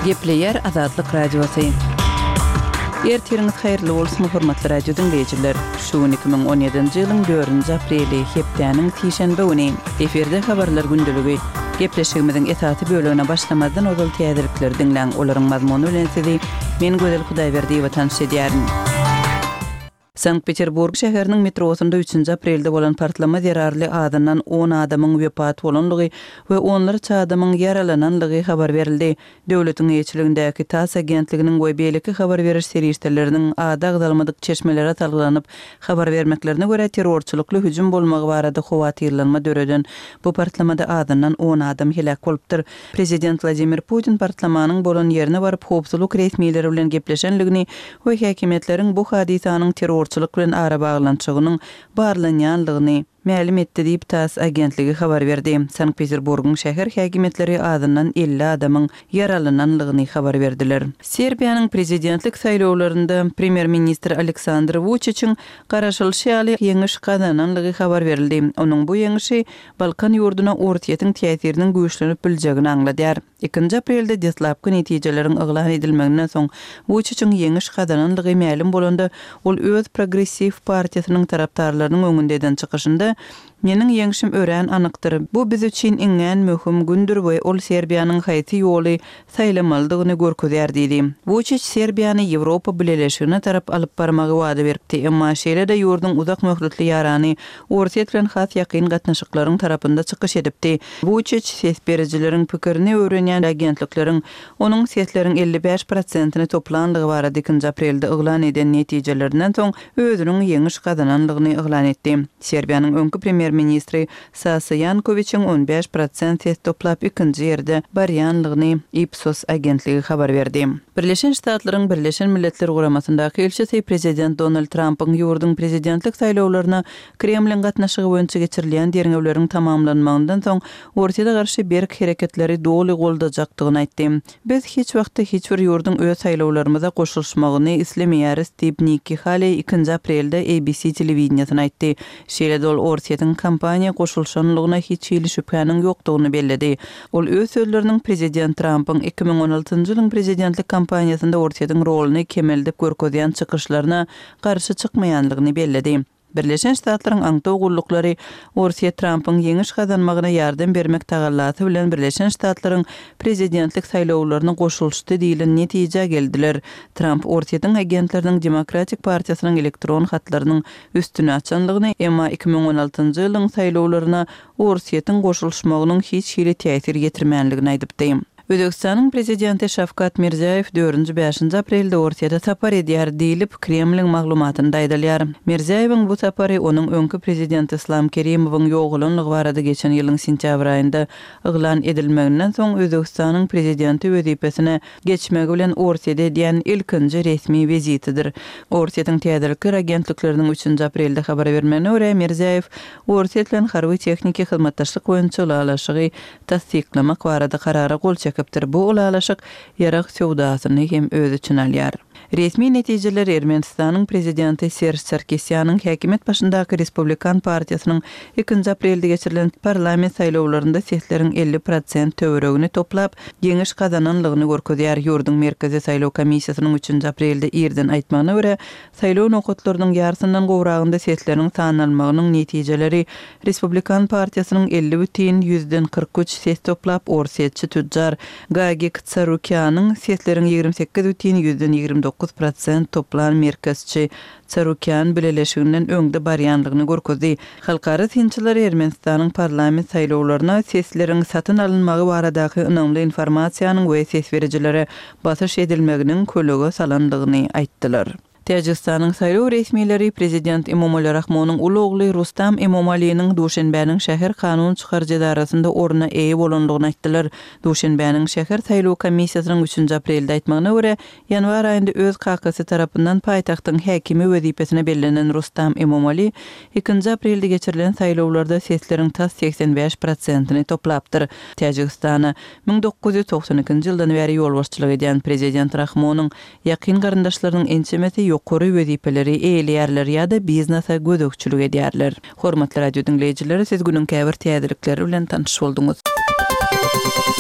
Gepleyer Azadlyk Radiosu. Ertiriniz hayırlı bolsun hormatly radio dinleyijiler. Şu 2017-nji ýylyň 4-nji apreli hepdeniň tişenbe güni eferde habarlar gündüligi. Gepleşigimiziň esaty bölügine başlamadan ozal täzirlikler dinleň, olaryň mazmuny bilen sizi men Gözel Hudaýberdiýewa tanış edýärin. Sankt-Peterburg şäheriniň metrosunda 3-nji aprelde bolan partlama zerarly adından 10 adamyň wepat bolanlygy we onlar çadamyň yaralananlygy habar berildi. Döwletiň ýeçiligindäki TASS agentliginiň we beýleki habar beriş serýişleriniň ada-agdalmadyk çeşmelere talgylanyp habar bermeklerine görä terrorçulukly hüjüm bolmagy barada howatyrlanma döreden bu partlamada adından 10 adam helak bolupdyr. Prezident Vladimir Putin partlamanyň bolan ýerine baryp howpsuzlyk resmiýetleri bilen gepleşenligini we häkimetleriň bu hadisanyň terrorçuluk bilen ara baglançygynyň barlanýanlygyny ma'lum etdi diýip TASS agentligi habar berdi. Sankt-Peterburgyň şäher häkimetleri adından 50 adamyň yaralananlygyny habar berdiler. Serbiýanyň prezidentlik saýlawlarynda premier ministr Aleksandr Vučićiň garaşylşy ýeňiş kazananlygy habar berildi. Onuň bu ýeňişi Balkan ýurduna ortiýetiň täsiriniň güýçlenip biljegini aňladýar. 2-nji aprelde deslapky netijeleriň eglan edilmeginden soň Vučićiň ýeňiş kazananlygy ma'lum bolanda ol öz progressiv partiýasynyň tarapdarlarynyň öňünden çykyşynda "Meniň ýeňişim ören anykdyr. Bu biz üçin iňen möhüm gündür we ol Serbiýanyň haýaty ýoly saýlamaldygyny görkezýär" diýdi. Vučić Serbiýany Ýewropa bileşigine tarap alyp barmagy wada beripdi. Emma şeýle-de ýurdun uzak möhletli ýarany ortiýet bilen has ýakyn gatnaşyklaryň tarapynda çykyş edipdi. Vučić ses berijileriň pikirini öwrenýän agentlikleriň onuň sesleriň 55%-ni toplanlygy barada 2-nji aprelde eglan eden netijelerinden soň özüniň ýeňiş kazananlygyny eglan etdi. Serbiýanyň öňkü premier ministri Sasa Jankovićiň 15% ses toplap 2-nji ýerde barýanlygyny Ipsos agentligi habar berdi. Birleşen Ştatlaryň Birleşen Milletler Guramasyndaky elçisi prezident Donald Trump'yň ýurdun prezidentlik saýlawlaryna Kremlin gatnaşygy boýunça geçirilýän derňewleriň tamamlanmagyndan soň ortada garşy berk hereketleri doly goldajakdygyny aýtdy. Biz hiç wagtda hiç bir ýurdun öz saýlawlarymyza goşulmagyny islemeýäris diýip Nikki Haley 2-nji aprelde ABC telewizionyna aýtdy. Şeýle ol ortiýetiň kampaniýa goşulşanlygyna hiç ýyly şüphäniň ýokdugyny bellädi. Ol öz sözleriniň prezident Trump'yň 2016-njy ýylyň prezidentlik kampaniýasynda ortiýetiň roluny kemeldip görkezýän çykyşlaryna garşy çykmaýanlygyny bellädi. Birleşen Ştatlaryň aňtaw gullukları ortiýet Trump'yň ýeňiş kazanmagyna ýardam bermek tagallasy bilen Birleşen Ştatlaryň prezidentlik saýlawlaryna goşulşdy diýilen netije geldiler. Trump ortiýetiň agentleriniň Demokratik partiýasynyň elektron hatlarynyň üstüne açanlygyny, emma 2016-njy ýylyň saýlawlaryna ortiýetiň goşulmagynyň hiç ýyly täsir getirmänligini aýdypdy. Özbekistanyň prezidenti Şavkat Mirziýew 4-5 aprelde ortiýada tapar edýär diýilip Kremlin maglumatynda aýdylýar. Mirziýewiň bu tapary onuň öňkü prezidenti Islom Kerimowyň ýoğulanlygy barada geçen ýylyň sentýabr aýynda eglan edilmeginden soň Özbekistanyň prezidenti wezipesine geçmegi bilen ortiýada edýän ilkinji resmi vizitidir. Ortiýetiň täzirlikler agentlikleriniň 3-nji aprelde habar bermegine görä Mirziýew ortiýet bilen harby техники hyzmatdaşlyk boýunça ulalaşygy tasdiklamak barada karara gol çekipdir. Bu ulalaşyk ýarak sowdasyny hem öz üçin alýar. Resmi netijeler Ermenistanyň prezidenti Serj Sarkisyanyň häkimet başyndaky Respublikan partiýasynyň 2-nji aprelde geçirilen parlament saýlawlarynda sesleriň 50% töweregini toplap ýeňiş kazananlygyny görkezýär. Ýurdun merkezi saýlaw komissiýasynyň 3-nji aprelde ýerden aýtmagyna görä, saýlaw nokatlarynyň ýarysyndan gowragynda sesleriň sanalmagynyň netijeleri Respublikan partiýasynyň 50,43 ses toplap orsiýetçi tüjjar Gagik Tsarukyan'ın sesleriň 28,29% toplan merkezçi Tsarukyan bileşiginden öňde barýanlygyny görkezdi. Halkara tinçiler Ermenistanyň parlament saýlawlaryna sesleriň satyn alynmagy baradaky önemli informasiýanyň we ses berijilere basyş edilmeginiň kölege salandygyny aýtdylar. Täjikistanyň saýlaw resmiýetleri prezident Emomali Rahmonyň uly ogly Rustam Emomaliýyň Duşenbäniň şäher kanun çykarjy darasynda orna eýe bolanlygyny aýtdylar. Duşenbäniň şäher saýlaw komissiýasynyň 3-nji aprelde aýtmagyna görä, ýanwar aýynda öz kakasy tarapyndan paýtagtyň häkimi wezipesine bellenen Rustam Emomali 2-nji aprelde geçirilen saýlawlarda sesleriň tas 85%-ni toplapdyr. Täjikistana 1992-nji ýyldan beri ýolbaşçylyk edýän prezident Rahmonyň ýakyn garyndaşlarynyň ençemeti ýokary wezipeleri eýleýärler ýa-da biznesa gödökçülük edýärler. Hormatly radio dinleýijileri, siz günüň käbir täzirlikleri bilen tanış bolduňyz.